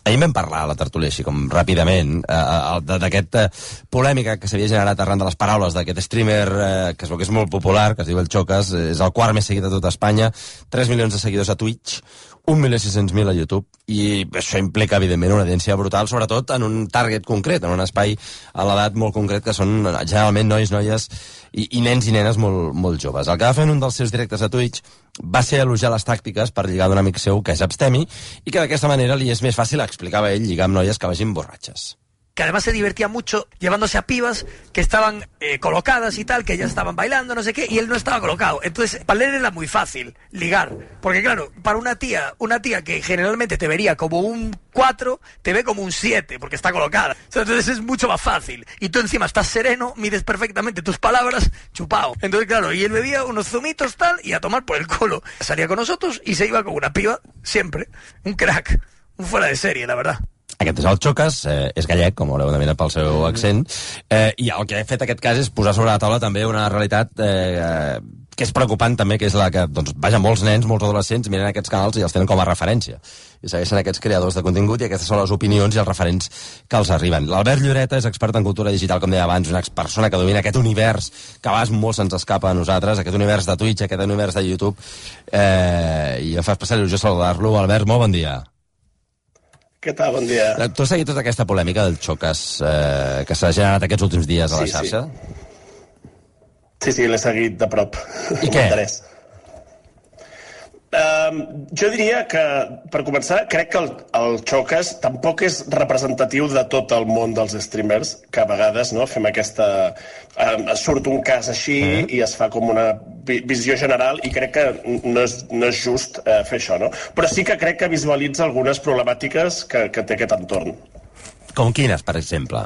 Ahir vam parlar a la tertúlia, així com ràpidament, d'aquesta polèmica que s'havia generat arran de les paraules d'aquest streamer, que es veu que és molt popular, que es diu el Chocas, és el quart més seguit de tot Espanya, 3 milions de seguidors a Twitch, 1.600.000 a YouTube, i això implica, evidentment, una audiència brutal, sobretot en un target concret, en un espai a l'edat molt concret, que són generalment nois, noies i nens i nenes molt joves. El que va fer en un dels seus directes a Twitch va ser elogiar les tàctiques per lligar d'un amic seu que és abstemi i que d'aquesta manera li és més fàcil, explicava ell, lligar amb noies que vagin borratxes. Que además se divertía mucho llevándose a pibas que estaban colocadas y tal, que ya estaban bailando, no sé qué, y él no estaba colocado. Entonces, para él era muy fácil ligar. Porque claro, para una tía que generalmente te vería como un 4, te ve como un 7, porque está colocada. Entonces es mucho más fácil. Y tú encima estás sereno, mides perfectamente tus palabras, chupao. Entonces, claro, y él bebía unos zumitos tal, y a tomar por el culo. Salía con nosotros y se iba con una piba, siempre. Un crack. Un fuera de serie, la verdad. Aquest és el Chocas, és gallec, com haureu de mirar pel seu accent, i el que ha fet aquest cas és posar sobre la taula també una realitat que és preocupant també, que és la que, doncs, vaja, molts nens, molts adolescents miren aquests canals i els tenen com a referència. I segueixen aquests creadors de contingut i aquestes són les opinions i els referents que els arriben. L'Albert Lloreta és expert en cultura digital, com deia abans, una persona que domina aquest univers que a vegades molt se'ns escapa a nosaltres, aquest univers de Twitch, aquest univers de YouTube, i em fa especial il·lusió saludar-lo. Albert, molt bon dia. Què tal? Bon dia. Tu has seguit tota aquesta polèmica del Chocas que s'ha generat aquests últims dies a la xarxa? Sí, l'he seguit de prop. I què? Jo diria que, per començar, crec que el Chocas tampoc és representatiu de tot el món dels streamers, que a vegades fem aquesta... surt un cas així i es fa com una visió general i crec que no és just fer això, no? Però sí que crec que visualitza algunes problemàtiques que té aquest entorn. Com quines, per exemple?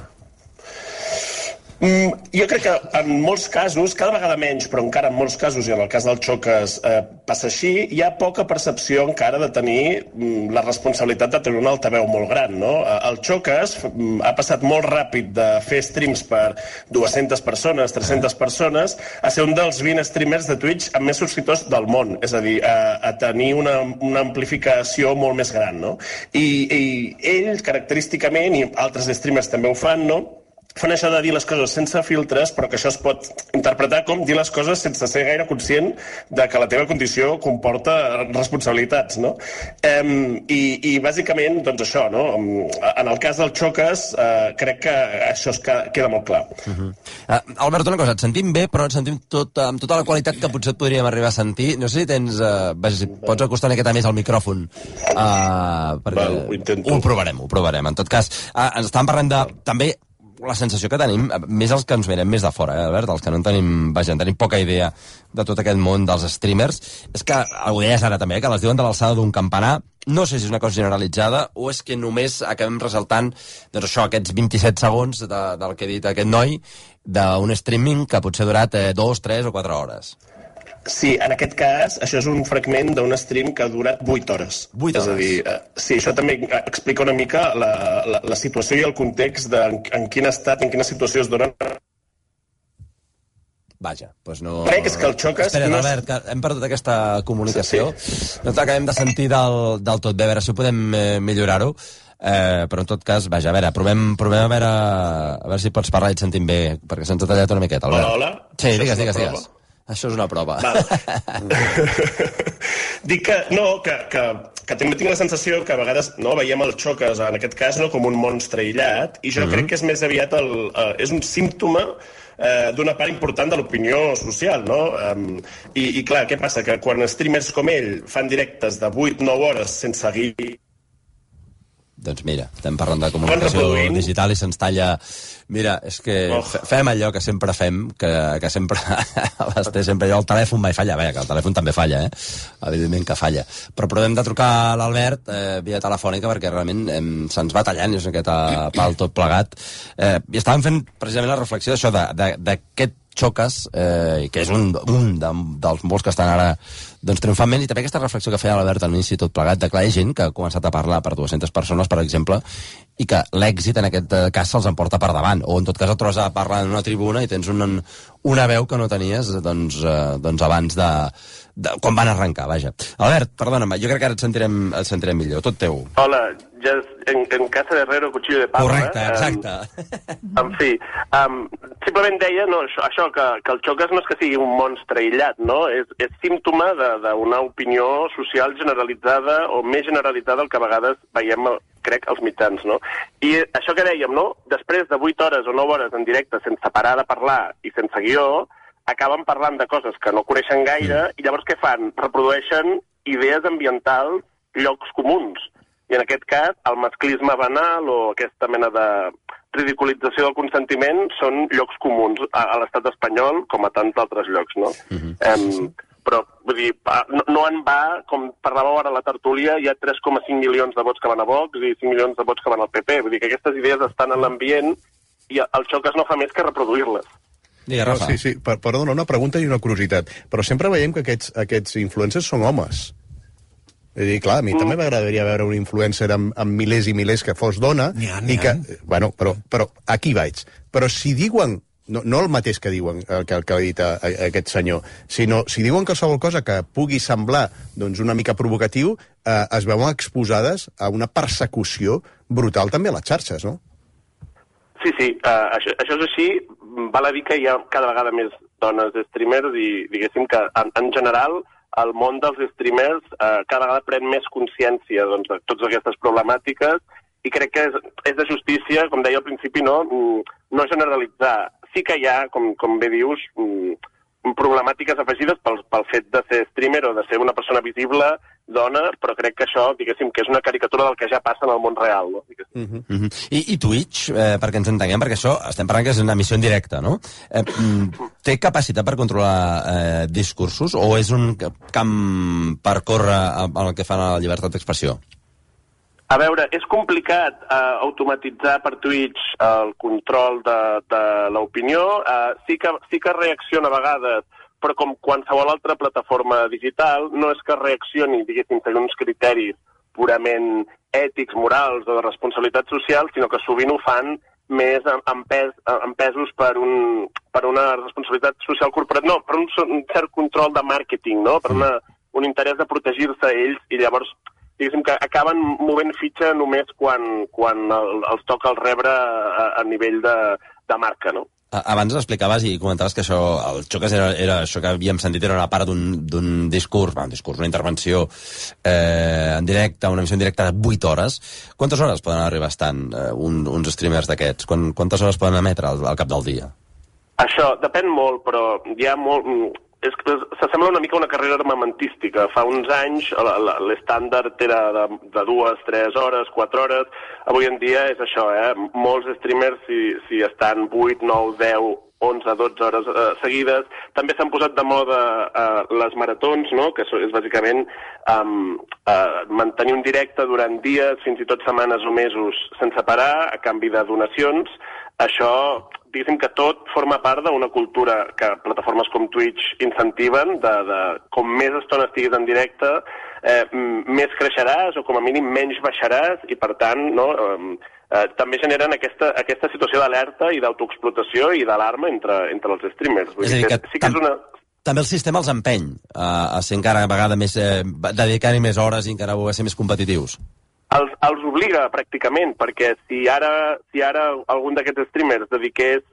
Jo crec que en molts casos, cada vegada menys, però encara en molts casos, i en el cas del Chocas passa així, hi ha poca percepció encara de tenir la responsabilitat de tenir un altaveu molt gran, no? El Chocas ha passat molt ràpid de fer streams per 200 persones, 300 persones, a ser un dels 20 streamers de Twitch amb més subscriptors del món, és a dir, a tenir una amplificació molt més gran, no? I ell, característicament, i altres streamers també ho fan, no?, fan això de dir les coses sense filtres, però que això es pot interpretar com dir les coses sense ser gaire conscient de que la teva condició comporta responsabilitats, no? I bàsicament, doncs això, no? En el cas del Chocas, crec que això queda molt clar. Albert, una cosa, et sentim bé, però et sentim amb tota la qualitat que potser et podríem arribar a sentir. No sé si tens... si pots acostar una miqueta més al micròfon. Ho intento. Ho provarem. En tot cas, ens estàvem parlant de... També la sensació que tenim, més els que ens venem més de fora, Albert, els que no en tenim poca idea de tot aquest món dels streamers, és que, ho deies ara també, que les diuen de l'alçada d'un campanar. No sé si és una cosa generalitzada o és que només acabem ressaltant, doncs això, aquests 27 segons del que ha dit aquest noi, d'un streaming que potser ha durat 2, 3 o 4 hores. Sí, en aquest cas, això és un fragment d'un stream que ha durat 8 hores. 8 hores? És a dir, sí, això també explica una mica la situació i el context de en quin estat, en quina situació es donen. Vaja, doncs no... Crec que és que el Chocas... Espera, Albert, que hem perdut aquesta comunicació. Sí. No t'acabem de sentir del tot bé, a veure si ho podem millorar-ho. Però en tot cas, vaja, a veure, provem a veure si pots parlar i et sentim bé, perquè se'ns ha tallat una miqueta, Albert. Hola. Sí, digues. Això és una prova. Dic que també tinc la sensació que a vegades veiem el Chocas, en aquest cas, com un monstre aïllat, i jo crec que és més aviat és un símptoma d'una part important de l'opinió social, no? I clar, què passa? Que quan streamers com ell fan directes de 8-9 hores sense seguir... Doncs mira, estem parlant de comunicació digital i se'ns talla... Mira, és que fem allò que sempre fem, que sempre sempre allò, el telèfon mai falla, que el telèfon també falla, evidentment que falla. Però provem de trucar a l'Albert via telefònica perquè realment se'ns va tallant, és aquest pal tot plegat. I estàvem fent precisament la reflexió d'això, d'aquest Chocas, que és un dels molts que estan ara triomfant, i també aquesta reflexió que feia l'Albert al inici tot plegat, de que hi ha gent que ha començat a parlar per 200 persones, per exemple, i que l'èxit en aquest cas se'ls emporta per davant, o en tot cas et trobes a parlar en una tribuna i tens una veu que no tenies doncs abans de quan van arrencar, vaja. Albert, perdona'm, jo crec que ara et sentirem millor, tot teu. Hola, ja en casa de herrero, cuchillo de palo. Correcte, exacte. En fi, simplement deia això que el Xocas no és que sigui un monstre aïllat, no? És símptoma d'una opinió social generalitzada o més generalitzada del que a vegades veiem, crec, als mitjans, no? I això que dèiem, no? Després de 8 hores o 9 hores en directe sense parar de parlar i sense guió, acaben parlant de coses que no coneixen gaire i llavors què fan? Reprodueixen idees ambientals, llocs comuns. I en aquest cas, el masclisme banal o aquesta mena de ridiculització del consentiment són llocs comuns a l'estat espanyol com a tants altres llocs, no? Però, vull dir, no en va, com parlàveu ara a la tertúlia, hi ha 3,5 milions de vots que van a Vox i 5 milions de vots que van al PP. Vull dir que aquestes idees estan en l'ambient i el Xocas no fa més que reproduir-les. Digue, Rafa. Sí, perdona, una pregunta i una curiositat. Però sempre veiem que aquests influencers són homes. És a dir, clar, a mi també m'agradaria veure un influencer amb milers i milers que fos dona. N'hi ha. Bueno, però aquí vaig. Però si diuen, no el mateix que diuen que ha dit aquest senyor, sinó si diuen qualsevol cosa que pugui semblar doncs, una mica provocatiu, es veuen exposades a una persecució brutal també a les xarxes, no? Sí, això és així. Val a dir que hi ha cada vegada més dones streamers i diguéssim que en general el món dels streamers cada vegada pren més consciència doncs, de totes aquestes problemàtiques i crec que és de justícia, com deia al principi, no generalitzar. Sí que hi ha, com bé dius, problemàtiques afegides pel fet de ser streamer o de ser una persona visible, dona, però crec que això, diguéssim, que és una caricatura del que ja passa en el món real, no? I Twitch, perquè ens entenguem, perquè això estem parlant que és una emissió en directe, no? Té capacitat per controlar discursos o és un camp per córrer el que fan a la llibertat d'expressió? A veure, és complicat automatitzar per Twitch el control de l'opinió. Sí que reacciona a vegades, però com qualsevol altra plataforma digital, no és que reaccioni, diguéssim, segons uns criteris purament ètics, morals o de responsabilitat social, sinó que sovint ho fan més empesos per una responsabilitat social corporativa, no, per un cert control de màrqueting, no? Per un interès de protegir-se ells i llavors diguéssim que acaben movent fitxa només quan els toca el rebre a nivell de marca, no? Abans explicaves i comentaves que això, el Xocas era això que havíem sentit, era una part d'un discurs, una intervenció en directe, una emissió en directe de 8 hores. Quantes hores poden arribar estant uns streamers d'aquests? Quantes hores poden emetre al cap del dia? Això depèn molt, però hi ha molt... S'assembla una mica a una carrera armamentística. Fa uns anys l'estàndard era de 2, 3 hores, 4 hores. Avui en dia és això, molts streamers si estan 8, 9, 10, 11, 12 hores seguides. També s'han posat de moda les maratons, no? Que és bàsicament mantenir un directe durant dies, fins i tot setmanes o mesos sense parar, a canvi de donacions. Això, diguéssim que tot forma part d'una cultura que plataformes com Twitch incentiven, de com més estona estiguis en directe, més creixeràs o com a mínim menys baixaràs i per tant també generen aquesta situació d'alerta i d'autoexplotació i d'alarma entre els streamers. És a dir, que també el sistema els empeny a ser encara a vegada més dedicar-hi més hores i encara a ser més competitius. Els obliga, pràcticament, perquè si ara algun d'aquests streamers dediqués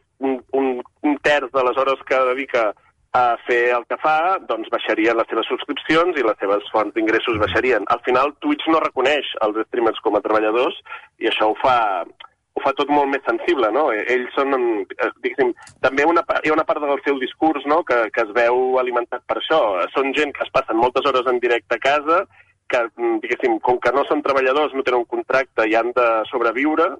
un terç de les hores que dedica a fer el que fa, doncs baixarien les seves subscripcions i les seves fonts d'ingressos baixarien. Al final, Twitch no reconeix els streamers com a treballadors i això ho fa tot molt més sensible, no? Ells són, diguéssim, també hi ha una part del seu discurs, no?, que es veu alimentat per això. Són gent que es passen moltes hores en directe a casa, que, diguéssim, com que no són treballadors, no tenen un contracte i han de sobreviure,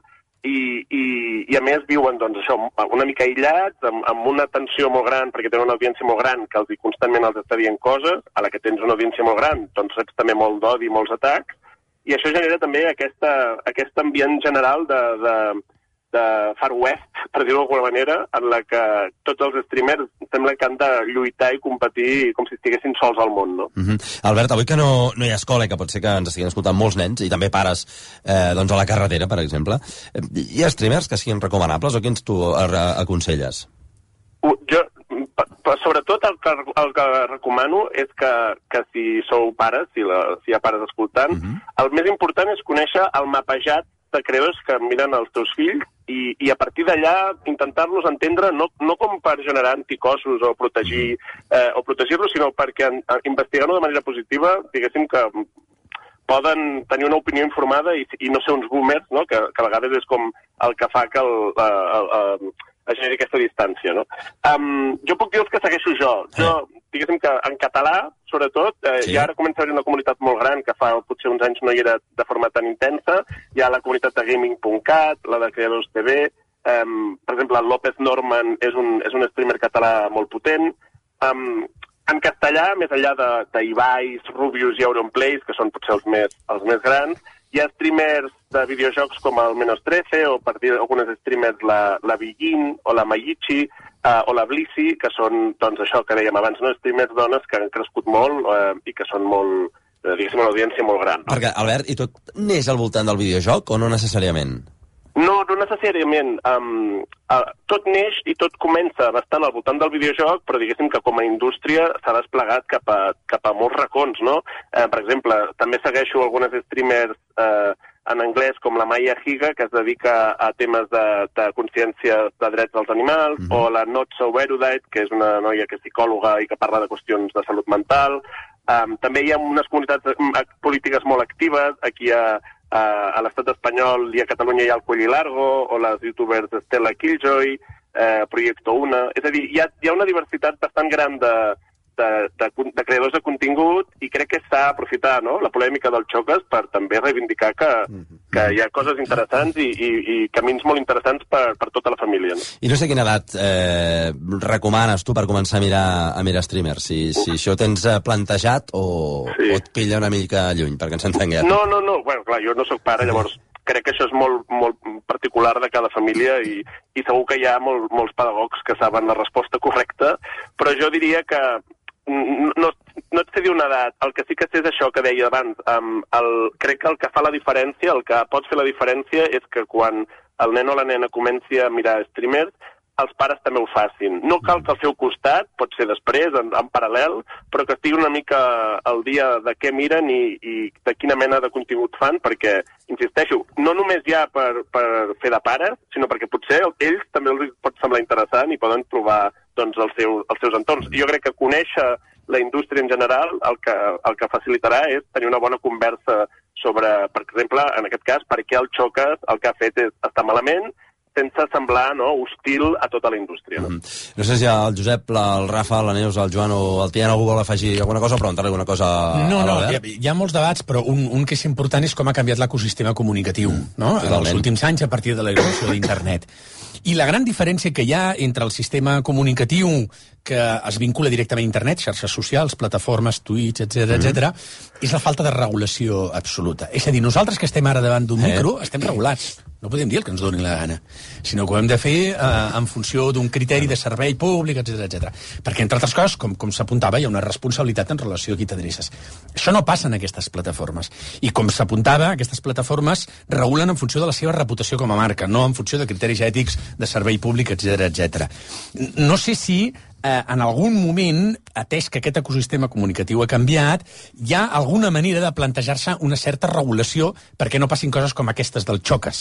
i a més viuen, doncs, això, una mica aïllats, amb una tensió molt gran, perquè tenen una audiència molt gran que constantment els està dient coses, a la que tens una audiència molt gran, doncs reps també molt d'odi, molts atacs, i això genera també aquest ambient general Far West, per dir-ho d'alguna manera, en la que tots els streamers sembla que han de lluitar i competir com si estiguessin sols al món, no? Albert, avui que no hi ha escola i que pot ser que ens estiguin escoltant molts nens i també pares doncs a la carretera, per exemple, hi ha streamers que siguin recomanables o quins tu aconselles? Jo, sobretot el que recomano és que si sou pares, si hi ha pares escoltant, el més important és conèixer el mapejat de creadors que miren els teus fills i a partir d'allà intentar-los entendre no com per generar anticossos o protegir-los, sinó perquè investigant-ho de manera positiva, diguéssim que poden tenir una opinió informada i no ser uns boomers, no? Que a vegades és com el que fa que es generi aquesta distància, no? Jo puc dir els que segueixo jo. Jo, diguéssim que en català, sobretot, i ara comença a haver una comunitat molt gran, que fa potser uns anys no hi era de forma tan intensa. Hi ha la comunitat de gaming.cat, la de Creadors TV, per exemple, el López Norman és un streamer català molt potent. En castellà, més enllà d'Ibai, Rubius i Auronplays, que són potser els més grans, hi ha streamers de videojocs com el Menos 13, o per dir algunes streamers la Bigin, o la Mayichi, o la Blissy, que són, doncs, això que dèiem abans, no? Streamers dones que han crescut molt i que són molt, diguéssim, una audiència molt gran. No? Perquè, Albert, i tot neix al voltant del videojoc o no necessàriament? No necessàriament. Tot neix i tot comença bastant al voltant del videojoc, però diguéssim que com a indústria s'ha desplegat cap a molts racons, no? Per exemple, també segueixo algunes streamers en anglès com la Maya Higa, que es dedica a temes de consciència de drets dels animals, o la Not So Erudite, que és una noia que és psicòloga i que parla de qüestions de salut mental. També hi ha unes comunitats polítiques molt actives. Aquí a l'estat espanyol i a Catalunya hi ha el Cuello y Largo, o les youtubers Estela Killjoy, Proyecto Una. És a dir, hi ha una diversitat bastant gran de creadors de contingut i crec que s'ha d'aprofitar, no?, la polèmica del Xoques per també reivindicar que hi ha coses interessants i camins molt interessants per tota la família. No? I no sé quina edat recomanes tu per començar a mirar streamers, si això ho tens plantejat o et pilla una mica lluny, perquè ens entenguem. No, bueno, clar, jo no sóc pare, llavors crec que això és molt particular de cada família i segur que hi ha molts pedagogs que saben la resposta correcta, però jo diria que no et sé dir una edat. El que sí que sé és això que deia abans. Crec que el que fa la diferència, el que pot fer la diferència és que quan el nen o la nena comenci a mirar streamers, els pares també ho facin. No cal que al seu costat, pot ser després, en paral·lel, però que estigui una mica al dia de què miren i de quina mena de contingut fan, perquè, insisteixo, no només ja per fer de pares, sinó perquè potser ells també els pot semblar interessant i poden trobar doncs, els seus entorns. Jo crec que conèixer la indústria en general el que facilitarà és tenir una bona conversa sobre, per exemple, en aquest cas, per què el Xoques el que ha fet és estar malament, sense semblar hostil a tota la indústria. No sé si el Josep, el Rafa, la Neus, el Joan o el Tian algú vol afegir alguna cosa o preguntar-li alguna cosa a l'Albert? Hi ha molts debats, però un que és important és com ha canviat l'ecosistema comunicatiu, no? En els últims anys a partir de la irrupció d'internet. I la gran diferència que hi ha entre el sistema comunicatiu que es vincula directament a internet, xarxes socials, plataformes, Twitch, etc., és la falta de regulació absoluta. És a dir, nosaltres que estem ara davant d'un micro estem regulats. No podem dir el que ens doni la gana, sinó que ho hem de fer en funció d'un criteri de servei públic, etc. Perquè, entre altres coses, com s'apuntava, hi ha una responsabilitat en relació a qui t'adreces. Això no passa en aquestes plataformes. I com s'apuntava, aquestes plataformes regulen en funció de la seva reputació com a marca, no en funció de criteris ètics, de servei públic, etc. No sé si en algun moment, atès que aquest ecosistema comunicatiu ha canviat, hi ha alguna manera de plantejar-se una certa regulació perquè no passin coses com aquestes del Xoques.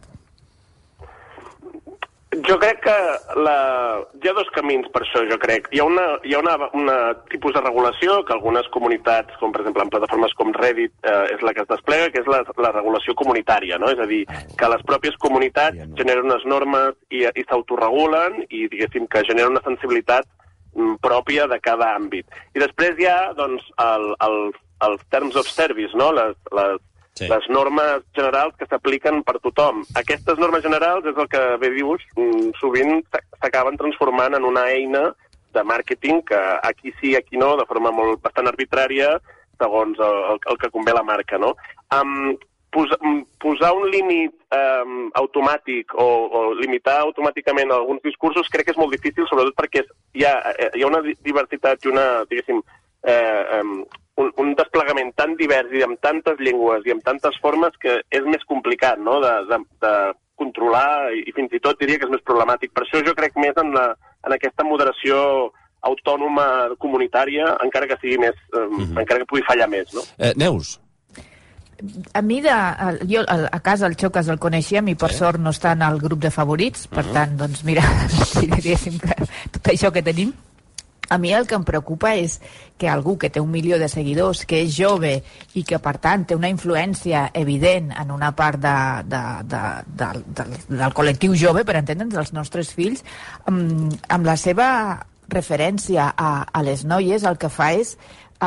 Jo crec que hi ha dos camins per això, jo crec. Hi ha una tipus de regulació que algunes comunitats, com per exemple en plataformes com Reddit, és la que es desplega, que és la regulació comunitària, no? És a dir, que les pròpies comunitats generen unes normes i s'autoregulen i, diguéssim, que generen una sensibilitat pròpia de cada àmbit. I després hi ha, doncs, els terms of service, no? Les normes generals que s'apliquen per tothom. Aquestes normes generals, és el que bé dius, sovint s'acaben transformant en una eina de màrqueting que aquí sí, aquí no, de forma bastant arbitrària, segons el que convé la marca, no? posar un límit automàtic o limitar automàticament alguns discursos crec que és molt difícil, sobretot perquè hi ha una diversitat i una, diguéssim, un desplegament tan divers i amb tantes llengües i amb tantes formes que és més complicat, no?, de controlar i fins i tot diria que és més problemàtic. Per això jo crec més en aquesta moderació autònoma comunitària, encara que sigui més, encara que pugui fallar més, no? Neus? A mi, jo a casa el Xocas el coneixia, mi per sort no està en el grup de favorits, per tant, doncs mira, diguéssim que tot això que tenim. A mi el que em preocupa és que algú que té 1 milió de seguidors, que és jove i que, per tant, té una influència evident en una part del col·lectiu jove, per entendre'ns, dels nostres fills, amb la seva referència a les noies, el que fa és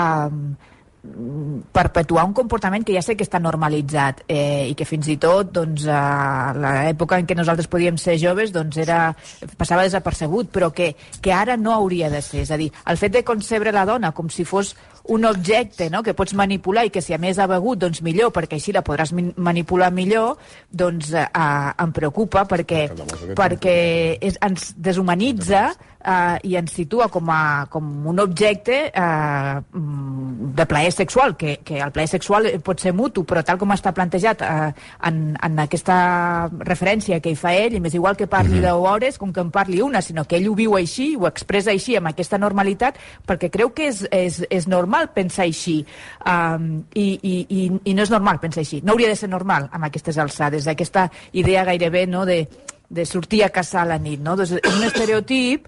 perpetuar un comportament que ja sé que està normalitzat i que fins i tot doncs, a l'època en què nosaltres podíem ser joves doncs passava desapercebut, però que ara no hauria de ser. És a dir, el fet de concebre la dona com si fos un objecte, no?, que pots manipular i que si a més ha begut, doncs millor, perquè així la podràs manipular millor, doncs em preocupa perquè ens deshumanitza i ens situa com un objecte de plaer sexual, que el plaer sexual pot ser mutu, però tal com està plantejat en aquesta referència que hi fa ell, i m'és igual que parli 10 hores com que en parli una, sinó que ell ho viu així, ho expressa així, amb aquesta normalitat, perquè creu que és normal pensar així, i no és normal pensar així, no hauria de ser normal amb aquestes alçades, aquesta idea gairebé, no?, de sortir a caçar a la nit, no? Doncs és un estereotip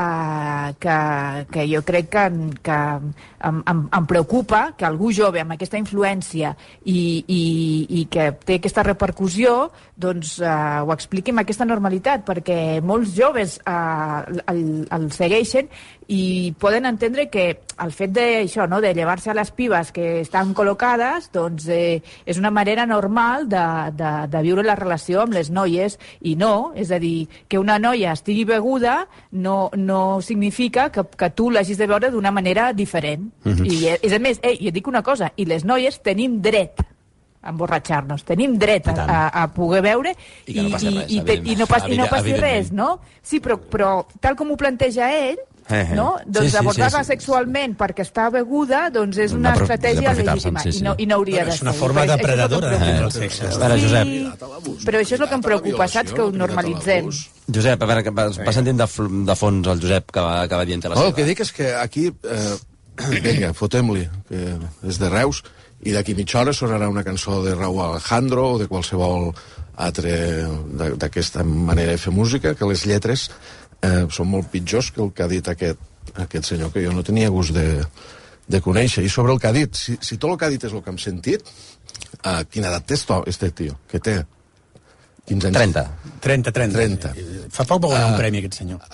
que jo crec que em preocupa que algú jove amb aquesta influència i que té aquesta repercussió doncs ho expliqui amb aquesta normalitat, perquè molts joves el segueixen i poden entendre que el fet d'això, no?, de llevar-se a les pibes que estan col·locades, doncs és una manera normal de viure la relació amb les noies, i no, és a dir, que una noia estigui beguda no significa que tu l'hagis de veure d'una manera diferent. I a més, i et dic una cosa, i les noies tenim dret a emborratxar-nos, tenim dret a poder beure i no passi res, no? Sí, però tal com ho planteja ell, no? Doncs abordar-la sexualment perquè està beguda, doncs és una estratègia legítima i no hauria de ser. És una forma depredadora del sexe. Però això és el que em preocupa, saps? Que ho normalitzem. Josep, a veure, va sentint de fons el Josep que va dient la seva. El que dic és que aquí, vinga, fotem-li, que és de Reus, i d'aquí mitja hora sonarà una cançó de Raúl Alejandro o de qualsevol altre d'aquesta manera de fer música, que les lletres són molt pitjors que el que ha dit aquest senyor, que jo no tenia gust de conèixer. I sobre el que ha dit, si tot el que ha dit és el que hem sentit, quina edat té este tio? Que té 15 anys? 30. Fa poc va guanyar un premi, aquest senyor.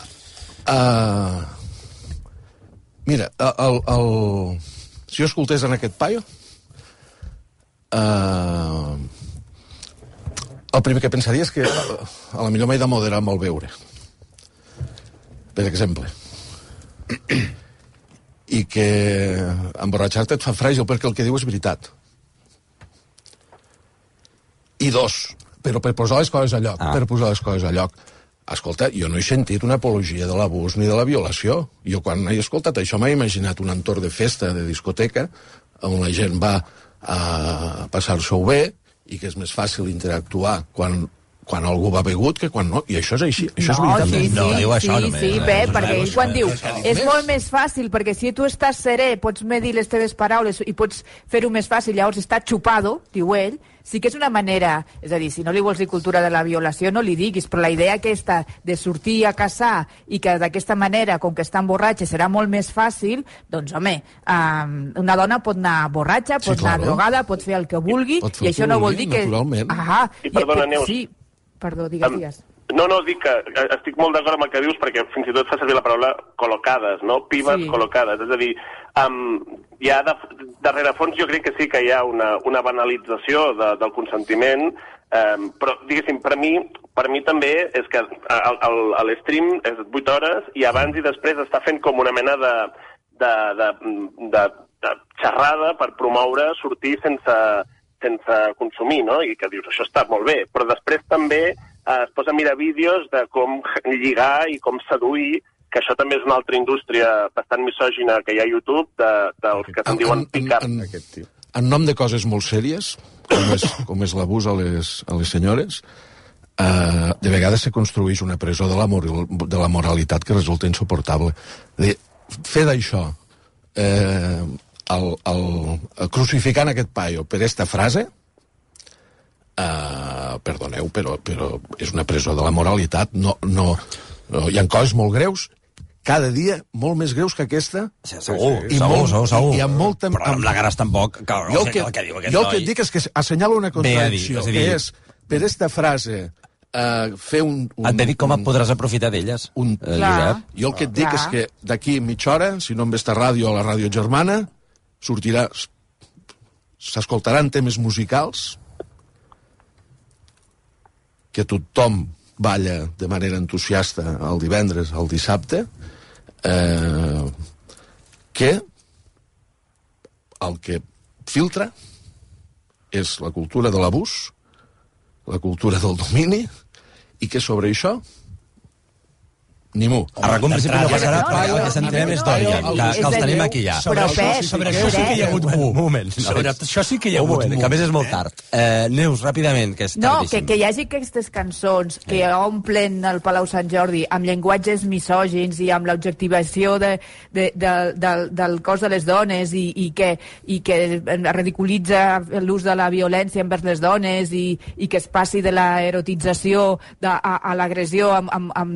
Mira, si jo escoltés en aquest paio, el primer que pensaria és que a la millor m'he de moderar amb el beure, per exemple, i que emborratxar-te et fa fràgil perquè el que diu és veritat. I dos, però per posar les coses a lloc, escolta, jo no he sentit una apologia de l'abús ni de la violació. Jo quan he escoltat això m'he imaginat un entorn de festa, de discoteca, on la gent va a passar-s'ho bé i que és més fàcil interactuar quan algú va begut que quan no, i això és així, això és veritat. Sí, perquè ell quan diu és molt més fàcil, perquè si tu estàs serè, pots medir les teves paraules i pots fer-ho més fàcil, llavors està xupado, diu ell, sí que és una manera, és a dir, si no li vols dir cultura de la violació, no li diguis, però la idea aquesta de sortir a caçar i que d'aquesta manera, com que està borratxa, serà molt més fàcil, doncs, home, una dona pot anar borratxa, pot anar drogada, pot fer el que vulgui, i això no vol dir que... Naturalment. I perdona, Neus. Sí, perdó, digues. No, dic que estic molt d'acord amb el que dius, perquè fins i tot fa servir la paraula col·locades, no? Pibes col·locades. És a dir, hi ha darrere fons jo crec que sí que hi ha una banalització del consentiment, però, diguéssim, per mi també és que l'stream és 8 hores i abans i després està fent com una mena de xerrada per promoure sortir sense sense consumir, no? I que dius, això està molt bé. Però després també es posa a mirar vídeos de com lligar i com seduir, que això també és una altra indústria bastant misògina que hi ha a YouTube, dels que se'n diuen picar. En nom de coses molt sèries, com és l'abús a les senyores, de vegades se construeix una presó de la moralitat que resulta insuportable. Fer d'això, crucificant aquest paio per esta frase, perdoneu, però és una presó de la moralitat. No, hi ha coses molt greus, cada dia molt més greus que aquesta. Segur. I amb molta... Però amb la Garas tampoc. Jo el que et dic és que assenyalo una contradicció, que és, per esta frase, fer un... Et ve dir com et podràs aprofitar d'elles, Josep. Jo el que et dic és que d'aquí mitja hora, si no en ve esta ràdio a la ràdio germana, sortirà... S'escoltaran temes musicals que tothom balla de manera entusiasta el divendres, el dissabte, que el que filtra és la cultura de l'abús, la cultura del domini, i que sobre això ningú. A RAC1 principi no passarà, perquè el que sentirem és Dorian, que els tenim aquí ja. Sobre això sí que hi ha hagut bu. Un moment. Sobre això sí que hi ha hagut bu. Que a més és molt tard. Neus, ràpidament, que és tardíssim. No, que hi hagi aquestes cançons que omplen el Palau Sant Jordi amb llenguatges misògins i amb l'objectivació del cos de les dones i que ridiculitza l'ús de la violència envers les dones i que es passi de la erotització a l'agressió amb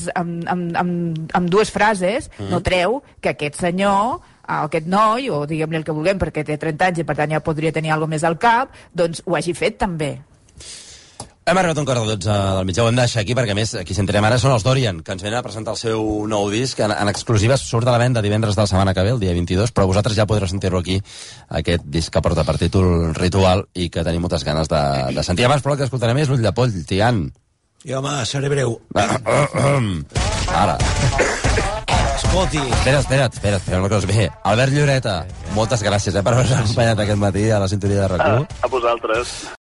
dues frases, no treu que aquest senyor, aquest noi, o diguem-li el que vulguem, perquè té 30 anys i per tant ja podria tenir alguna més al cap, doncs ho hagi fet també. Hem arribat a un quart de 12 del mitjà, ho hem de deixar aquí perquè, a més, qui sentirem ara són els Dorian, que ens venen a presentar el seu nou disc en exclusiva, surt a la venda divendres de la setmana que ve, el dia 22, però vosaltres ja podreu sentir-lo aquí, aquest disc que porta per títol Ritual i que tenim moltes ganes de sentir. Abans, però el que escoltarem és l'Ull de Poll, Tian. I home, seré breu. Ara. Escolti. Espera, una cosa. Bé, Albert Lloreta, moltes gràcies per haver-nos acompanyat aquest matí a la sintonia de RAC1. A vosaltres.